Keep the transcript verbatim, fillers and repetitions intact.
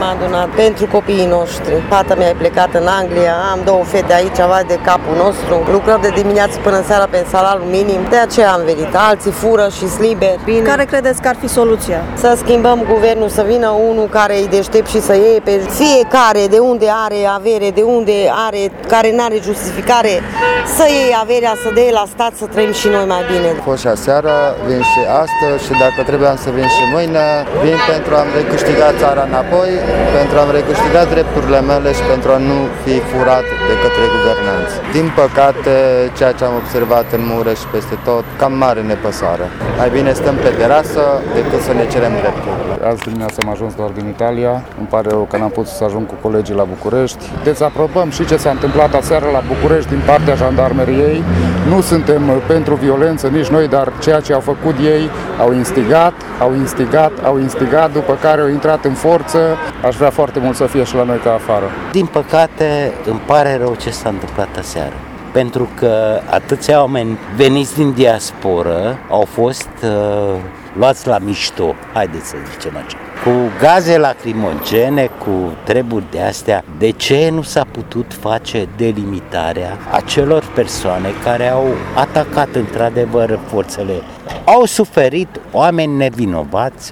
am adunat pentru copiii noștri. Fata mea e plecată în Anglia, am două fete aici, vai de capul nostru. Lucrăm de dimineață până în seara pe salariu minim, de aceea am venit. Alții fură și liberi. Bine. Care credeți că ar fi soluția? Să schimbăm guvernul, să vină unul care e deștept și să iei pe fiecare de unde are avere, de unde are, care n-are justificare, să iei averea, să dea la stat, să trăim și noi mai bine. A fost și aseară, vin și astăzi și dacă trebuia să vin și mâine, vin pentru a-mi recâștiga țara înapoi, pentru a-mi recâștiga drepturile mele și pentru a nu fi furat de către guvernanți. Din păcate, ceea ce am observat în Mureș și peste tot, cam mare nepăsare. Mai bine stăm pe terasă decât să ne cerem drepturi. Azi dimineața am ajuns doar din Italia, îmi pare rău că n-am putut să ajung cu colegii la București. Dezaprobăm și ce s-a întâmplat aseară la București din partea jandarmeriei. Nu suntem pentru violență nici noi, dar ceea ce au făcut ei, au instigat, au instigat, au instigat, după care au intrat în forță. Aș vrea foarte mult să fie și la noi ca afară. Din păcate, îmi pare rău ce s-a întâmplat aseară. Pentru că atâția oameni veniți din diasporă au fost uh, luați la mișto, haideți să zicem așa. Cu gaze lacrimogene, cu treburi de astea, de ce nu s-a putut face delimitarea acelor persoane care au atacat într-adevăr forțele? Au suferit oameni nevinovați,